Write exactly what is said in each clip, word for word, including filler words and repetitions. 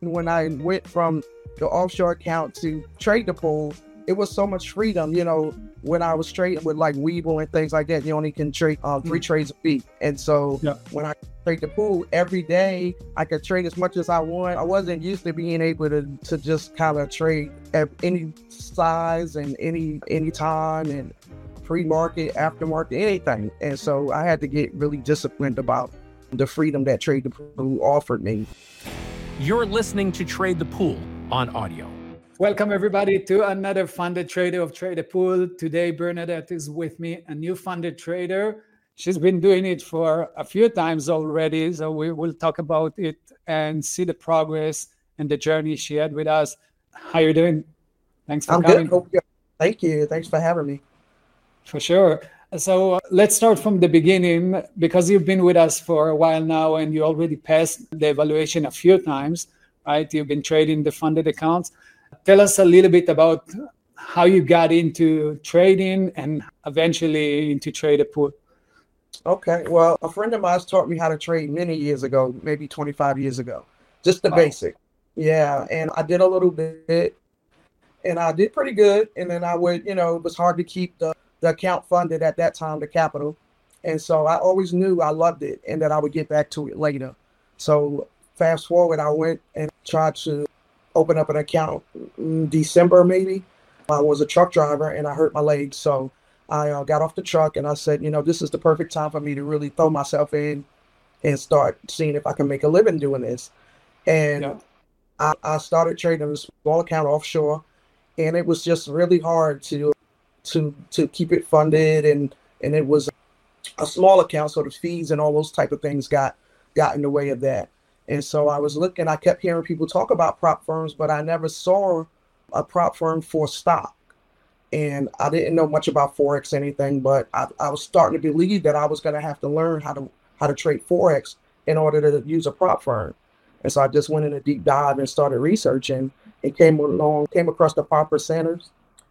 When I went from the offshore account to trade the pool, it was so much freedom. You know, when I was trading with like Webull and things like that, you only can trade uh, three mm. trades a week. And so yeah. when I trade the pool every day, I could trade as much as I want. I wasn't used to being able to, to just kind of trade at any size and any any time and pre-market, aftermarket, anything. And so I had to get really disciplined about the freedom that Trade the Pool offered me. You're listening to Trade the Pool on audio. Welcome everybody to another funded trader of Trade the Pool. Today, Bernadette is with me, a new funded trader. She's been doing it for a few times already, so we will talk about it and see the progress and the journey she had with us. How are you doing? Thanks for I'm coming. Good. Thank you. Thanks for having me. For sure. So uh, let's start from the beginning, because you've been with us for a while now and you already passed the evaluation a few times, right? You've been trading the funded accounts. Tell us a little bit about how you got into trading and eventually into Trade the Pool. Okay. Well, a friend of mine taught me how to trade many years ago, maybe twenty-five years ago. Just the wow. basic. Yeah. And I did a little bit and I did pretty good. And then I would, you know, it was hard to keep the, the account funded at that time, the capital. And so I always knew I loved it and that I would get back to it later. So fast forward, I went and tried to open up an account in December, maybe. I was a truck driver and I hurt my leg. So I uh, got off the truck and I said, you know, this is the perfect time for me to really throw myself in and start seeing if I can make a living doing this. And yeah. I, I started trading a small account offshore, and it was just really hard to to to keep it funded. And, and it was a small account, so the fees and all those type of things got, got in the way of that. And so I was looking, I kept hearing people talk about prop firms, but I never saw a prop firm for stock. And I didn't know much about Forex or anything, but I, I was starting to believe that I was going to have to learn how to how to trade Forex in order to use a prop firm. And so I just went in a deep dive and started researching and came along, came across the five percenters.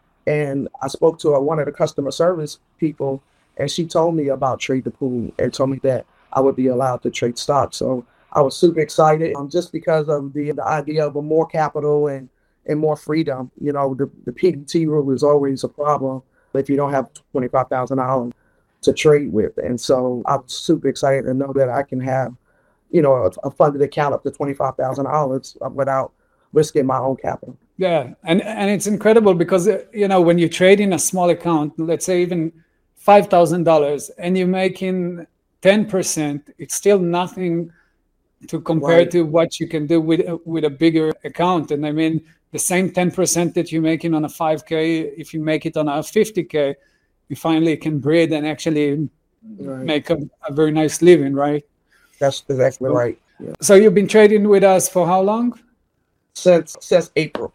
And I spoke to a, one of the customer service people, and she told me about Trade the Pool and told me that I would be allowed to trade stocks. So I was super excited um, just because of the, the idea of a more capital and, and more freedom. You know, the, the P D T rule is always a problem if you don't have twenty-five thousand dollars to trade with. And so I was super excited to know that I can have, you know, a, a funded account up to twenty-five thousand dollars without risking my own capital. Yeah. And, and it's incredible because, you know, when you trade in a small account, let's say even five thousand dollars, and you're making ten percent, it's still nothing to compare right. to what you can do with with a bigger account. And I mean, the same ten percent that you're making on a five K, if you make it on a fifty K, you finally can breathe and actually right. make a, a very nice living, right? That's exactly so, right. Yeah. So you've been trading with us for how long? Since since April.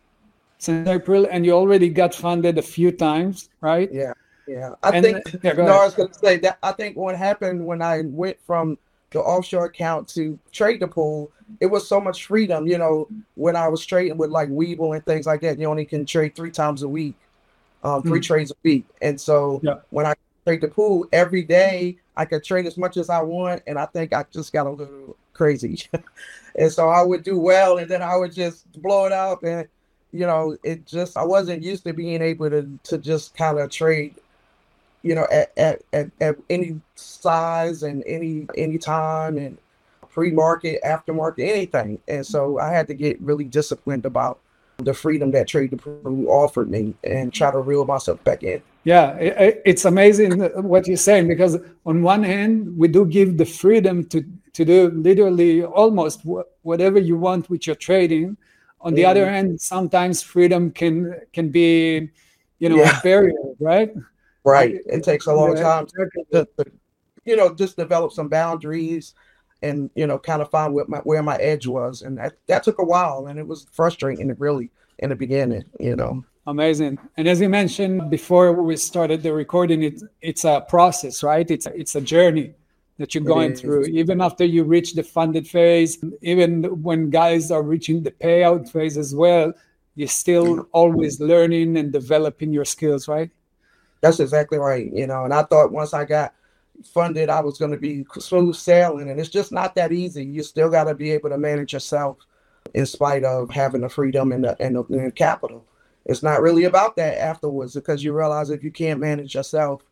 Since April, and you already got funded a few times, right? Yeah, yeah. I and, think, yeah, no, I was going to say that I think what happened when I went from the offshore account to Trade the Pool, it was so much freedom. You know, when I was trading with like Webull and things like that, you only can trade three times a week, um, three mm. trades a week. And so yeah. when I trade the pool every day, I could trade as much as I want. And I think I just got a little crazy. And so I would do well, and then I would just blow it out. And, you know, it just, I wasn't used to being able to, to just kind of trade, you know, at, at, at, at any size and any, any time and pre-market, aftermarket, anything. And so I had to get really disciplined about the freedom that Trade the Pool offered me and try to reel myself back in. Yeah, it, it's amazing what you're saying, because on one hand, we do give the freedom to, to do literally almost wh- whatever you want with your trading. On the mm-hmm. other hand, sometimes freedom can can be, you know, yeah. a barrier, right? Right. It takes a long time to, to, to, you know, just develop some boundaries and, you know, kind of find what my, where my edge was. And that, that took a while, and it was frustrating, really, in the beginning, you know. Amazing. And as you mentioned before we started the recording, it, it's a process, right? It's a, it's a journey that you're going through. Even after you reach the funded phase, even when guys are reaching the payout phase as well, you're still always learning and developing your skills, right? That's exactly right. You know, and I thought once I got funded, I was going to be smooth sailing, and it's just not that easy. You still got to be able to manage yourself in spite of having the freedom and the, and the, and the capital. It's not really about that afterwards, because you realize if you can't manage yourself,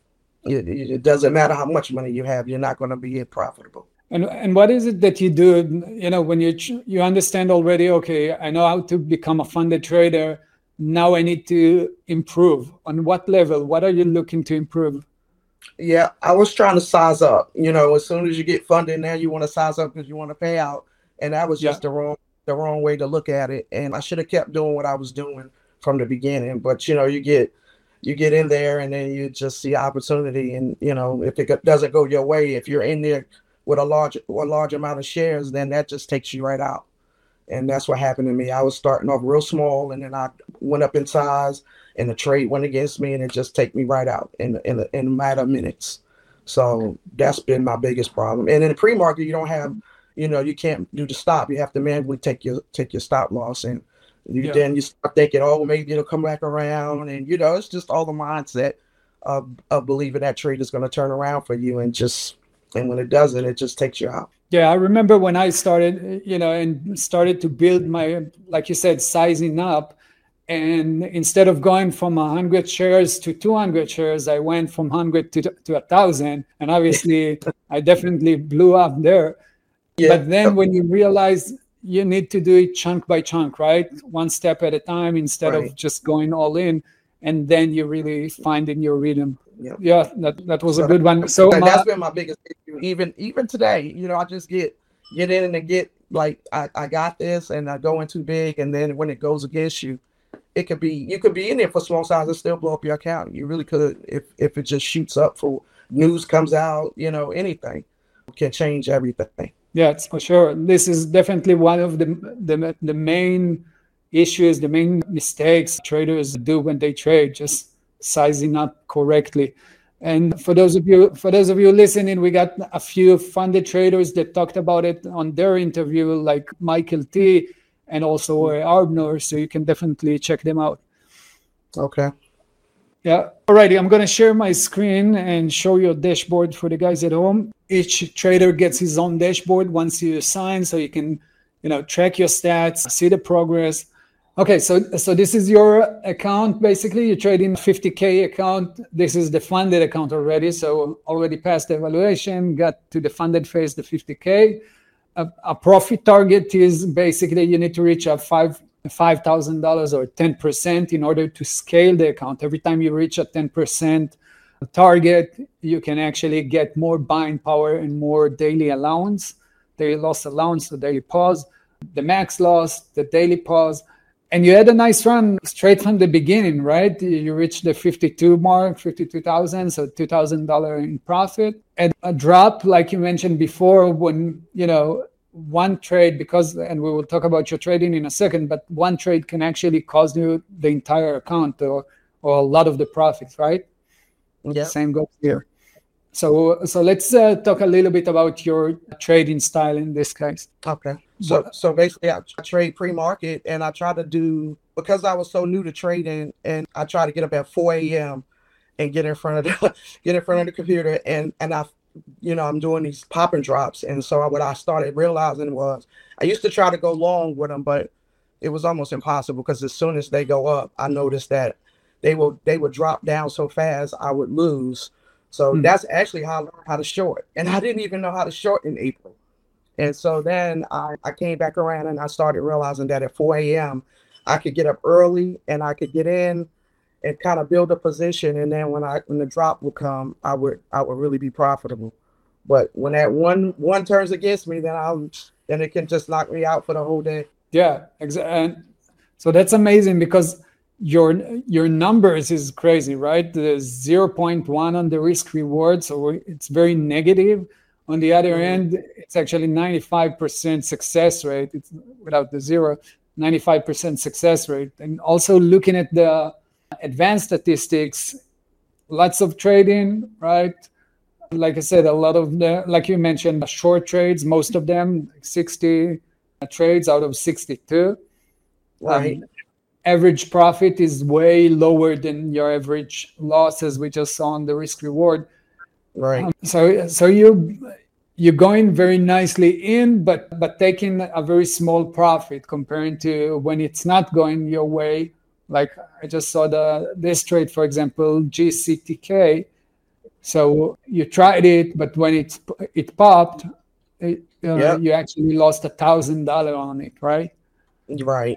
it, it doesn't matter how much money you have, you're not going to be profitable. And and what is it that you do, you know, when you you understand already, okay, I know how to become a funded trader, now I need to improve. On what level? What are you looking to improve? Yeah, I was trying to size up. You know, as soon as you get funded, now you want to size up because you want to pay out. And that was just yeah. the wrong the wrong way to look at it. And I should have kept doing what I was doing from the beginning. But, you know, you get you get in there and then you just see opportunity. And, you know, if it doesn't go your way, if you're in there with a large a large amount of shares, then that just takes you right out. And that's what happened to me. I was starting off real small, and then I went up in size, and the trade went against me, and it just take me right out in in a, in a matter of minutes. So that's been my biggest problem. And in the pre-market, you don't have, you know, you can't do the stop. You have to manually take your take your stop loss, and you, yeah. then you start thinking, oh, maybe it'll come back around, and you know, it's just all the mindset of of believing that trade is going to turn around for you, and just. And when it doesn't, it just takes you out. Yeah, I remember when I started, you know, and started to build my, like you said, sizing up. And instead of going from one hundred shares to two hundred shares, I went from one hundred to, to one thousand. And obviously, I definitely blew up there. Yeah. But then when you realize you need to do it chunk by chunk, right? One step at a time instead right. of just going all in. And then you really finding your rhythm. Yep. Yeah, that, that was so a good one. So that's my, been my biggest issue. Even even today, you know, I just get get in and get like I, I got this, and I go in too big, and then when it goes against you, it could be you could be in there for small size and still blow up your account. You really could if if it just shoots up for news comes out, you know, anything can change everything. Yeah, it's for sure. This is definitely one of the the the main issues, the main mistakes traders do when they trade, just sizing up correctly. And for those of you for those of you listening, we got a few funded traders that talked about it on their interview, like Michael T and also Arbner, so you can definitely check them out. Okay. Yeah. Alrighty, I'm going to share my screen and show you a dashboard for the guys at home. Each trader gets his own dashboard once you sign, so you can, you know, track your stats, see the progress. Okay, so so this is your account. Basically, you're trading fifty K account. This is the funded account already, so already passed the evaluation, got to the funded phase, the fifty K. A, a profit target is basically you need to reach a five five thousand dollars or ten percent in order to scale the account. Every time you reach a ten percent target, you can actually get more buying power and more daily allowance, daily loss allowance, the daily pause, the max loss, the daily pause. And you had a nice run straight from the beginning, right? You reached the fifty-two mark, fifty-two thousand, so two thousand dollars in profit. And a drop, like you mentioned before, when, you know, one trade, because, and we will talk about your trading in a second, but one trade can actually cost you the entire account or, or a lot of the profits, right? Yeah. Same goes here. So, so let's uh, talk a little bit about your trading style in this case. Okay. So, so basically, I trade pre-market, and I try to do, because I was so new to trading, and I try to get up at four a.m. and get in front of the get in front of the computer, and and I, you know, I'm doing these pop and drops, and so what I started realizing was I used to try to go long with them, but it was almost impossible because as soon as they go up, I noticed that they will they would drop down so fast I would lose. So mm. that's actually how I learned how to short, and I didn't even know how to short in April. And so then I, I came back around and I started realizing that at four a.m. I could get up early and I could get in and kind of build a position. And then when I when the drop would come, I would I would really be profitable. But when that one one turns against me, then I'll then it can just knock me out for the whole day. Yeah, exactly. And so that's amazing because your your numbers is crazy, right? The zero point one on the risk reward, so it's very negative. On the other end, it's actually ninety-five percent success rate. It's without the zero, ninety-five percent success rate. And also looking at the advanced statistics, lots of trading, right? Like I said, a lot of the, like you mentioned, short trades, most of them, sixty trades out of sixty-two. Right. Um, average profit is way lower than your average loss, as we just saw on the risk reward. Right. Um, so, so you you're going very nicely in, but but taking a very small profit comparing to when it's not going your way. Like I just saw the this trade, for example, G C T K. So you tried it, but when it it popped, it, uh, Yep. you actually lost a thousand dollar on it, right? Right.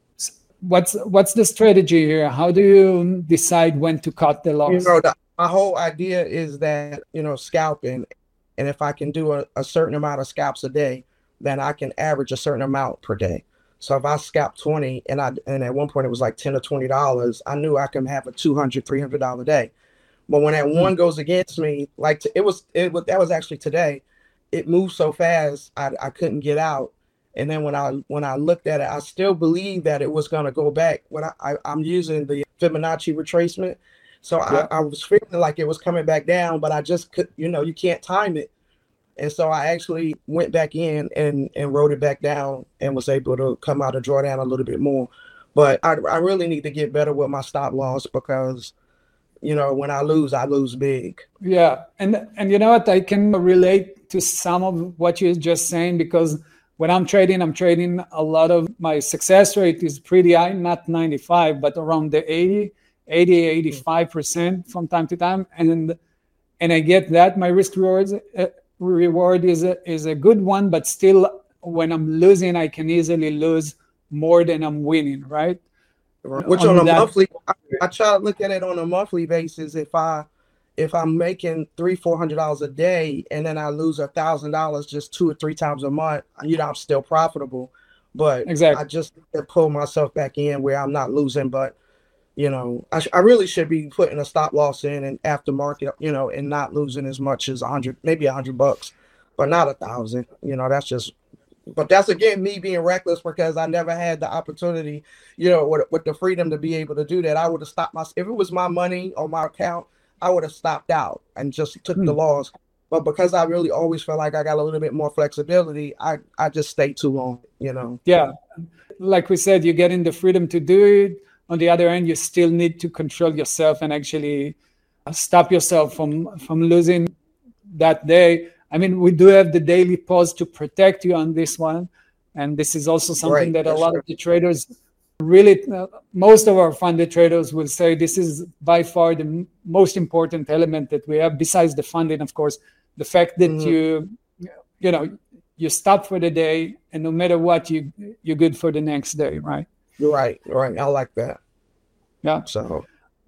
What's what's the strategy here? How do you decide when to cut the loss? You know, the, my whole idea is that, you know, scalping, and if I can do a, a certain amount of scalps a day, then I can average a certain amount per day. So if I scalp twenty and I and at one point it was like ten or twenty dollars, I knew I can have a two hundred, three hundred dollar day. But when that Hmm. one goes against me, like t- it was, it was that was actually today. It moved so fast, I I couldn't get out. And then when I when I looked at it, I still believe that it was gonna go back. When I, I I'm using the Fibonacci retracement, so Yeah. I, I was feeling like it was coming back down, but I just could, you know, you can't time it. And so I actually went back in and and wrote it back down and was able to come out and draw down a little bit more. But I I really need to get better with my stop loss because, you know, when I lose, I lose big. Yeah, and and you know what? I can relate to some of what you're just saying because when I'm trading, I'm trading a lot of my success rate is pretty high, not ninety-five, but around the eighty, eighty, eighty-five percent from time to time, and and I get that my risk rewards uh, reward is a, is a good one, but still, when I'm losing, I can easily lose more than I'm winning, right? Which On on a that- monthly, I, I try to look at it on a monthly basis. If I if I'm making three, four hundred dollars a day, and then I lose a thousand dollars just two or three times a month, you know, I'm still profitable. But Exactly. I just pull myself back in where I'm not losing. But you know, I, sh- I really should be putting a stop loss in and aftermarket, you know, and not losing as much as a hundred, maybe a hundred bucks, but not a thousand. You know, that's just. But that's again me being reckless because I never had the opportunity, you know, with, with the freedom to be able to do that. I would have stopped my if it was my money on my account, I would have stopped out and just took the Hmm. loss. But because I really always felt like I got a little bit more flexibility, I I just stayed too long, you know. Yeah, like we said, you're getting the freedom to do it. On the other hand, you still need to control yourself and actually stop yourself from from losing that day. I mean, we do have the daily pause to protect you on this one, and this is also something Right, that a that's lot true. of the traders really, uh, most of our funded traders will say this is by far the m- most important element that we have, besides the funding, of course. The fact that Mhm. you, you know, you stop for the day, and no matter what, you you're good for the next day, right? You're right, right. I like that. Yeah, So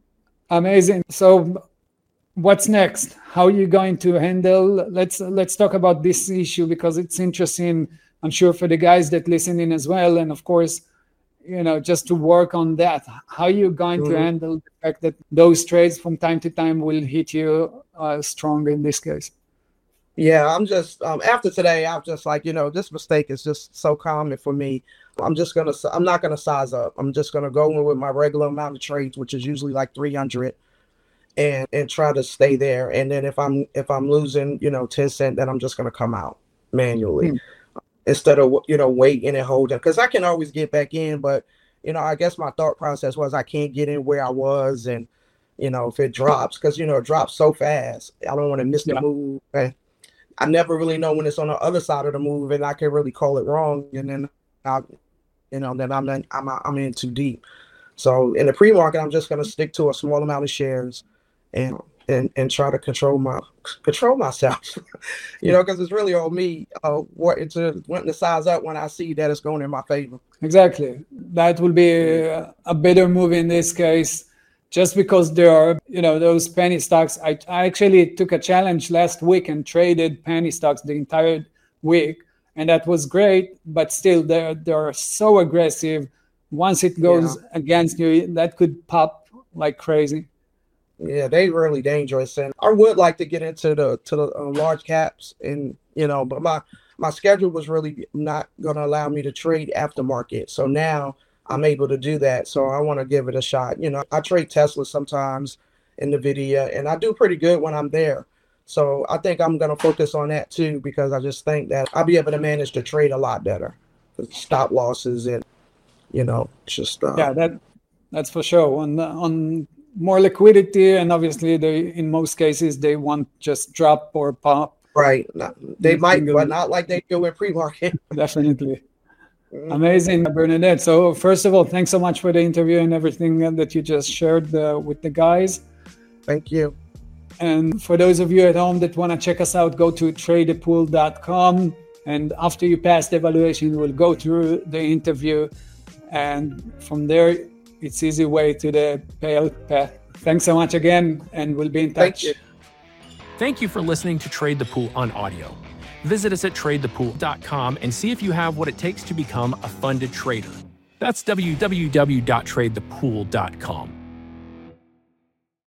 amazing. So, what's next? How are you going to handle? Let's let's talk about this issue because it's interesting. I'm sure for the guys that listen in as well, and of course, you know, just to work on that. How are you going to Mhm. handle the fact that those trades from time to time will hit you uh, strong in this case? yeah, I'm just um after today, I'm just like, you know, this mistake is just so common for me. I'm just gonna si- I'm not gonna size up. I'm just gonna go in with my regular amount of trades, which is usually like three hundred, and and try to stay there. And then if I'm if I'm losing, you know, ten cent, then I'm just gonna come out manually Hmm. instead of, you know, waiting and holding because I can always get back in. But you know, I guess my thought process was I can't get in where I was, and you know, if it drops because you know it drops so fast, I don't want to miss the Yeah. move. And I never really know when it's on the other side of the move, and I can really call it wrong. And then I, you know, then I'm in, I'm I'm in too deep. So in the pre-market, I'm just gonna stick to a small amount of shares, and and and try to control my control myself, you know, because it's really on me. Uh, what it's uh, wanting to size up when I see that it's going in my favor. Exactly. That will be a, a better move in this case, just because there are, you know, those penny stocks. I, I actually took a challenge last week and traded penny stocks the entire week, and that was great. But still, they're they're so aggressive. Once it goes against you, that could pop like crazy. Yeah, they really dangerous, and I would like to get into the to the uh, large caps, and you know, but my my schedule was really not going to allow me to trade aftermarket. So now I'm able to do that. So I want to give it a shot. You know, I trade Tesla sometimes in NVIDIA, and I do pretty good when I'm there. So I think I'm going to focus on that too because I just think that I'll be able to manage the trade a lot better, stop losses, and you know, just uh, Yeah, that that's for sure. On on more liquidity, and obviously they in most cases they want just drop or pop. Right. Not, they in might, single- but not like they do in pre-market. Definitely. Mhm. Amazing, Bernadette. So first of all, thanks so much for the interview and everything that you just shared uh, with the guys. Thank you. And for those of you at home that want to check us out, go to trade the pool dot com. And after you pass the evaluation, we'll go through the interview. And from there, it's easy way to the pale path. Thanks so much again, and we'll be in touch. Thank you. Thank you for listening to Trade the Pool on audio. Visit us at trade the pool dot com and see if you have what it takes to become a funded trader. That's w w w dot trade the pool dot com.